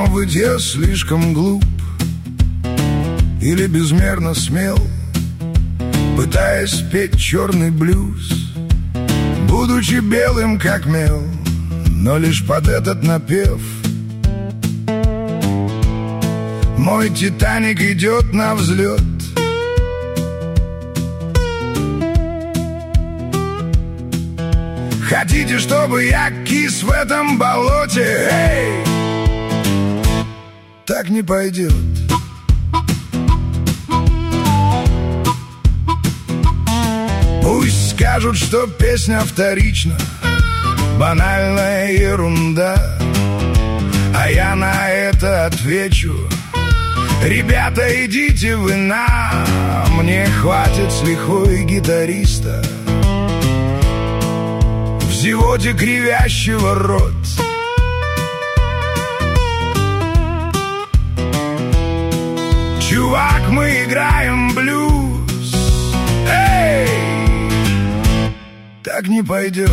Но быть я слишком глуп или безмерно смел, пытаясь петь черный блюз, будучи белым как мел, но лишь под этот напев мой Титаник идет на взлет. Хотите, чтобы я кис в этом болоте? Эй! Так не пойдет. Пусть скажут, что песня вторична, банальная ерунда, а я на это отвечу: ребята, идите вы на, мне хватит с лихой гитариста, в зевоте кривящего рот. Чувак, мы играем блюз. Эй! Так не пойдет.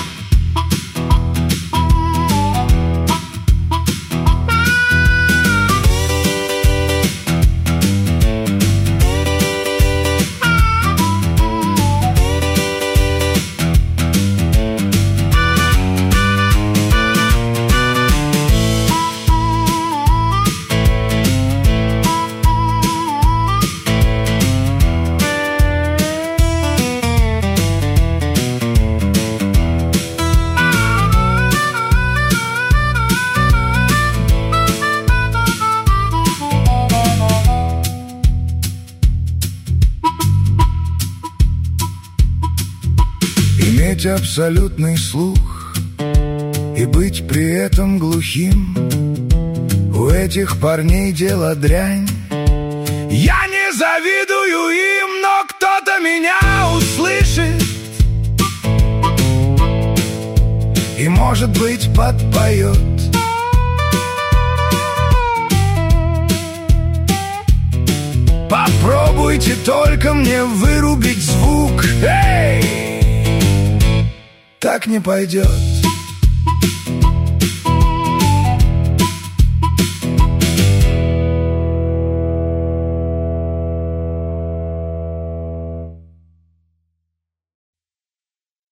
Иметь абсолютный слух и быть при этом глухим, у этих парней дело дрянь. Я не завидую им, но кто-то меня услышит и, может быть, подпоет. Попробуйте только мне вырубить звук. Эй! Так не пойдет.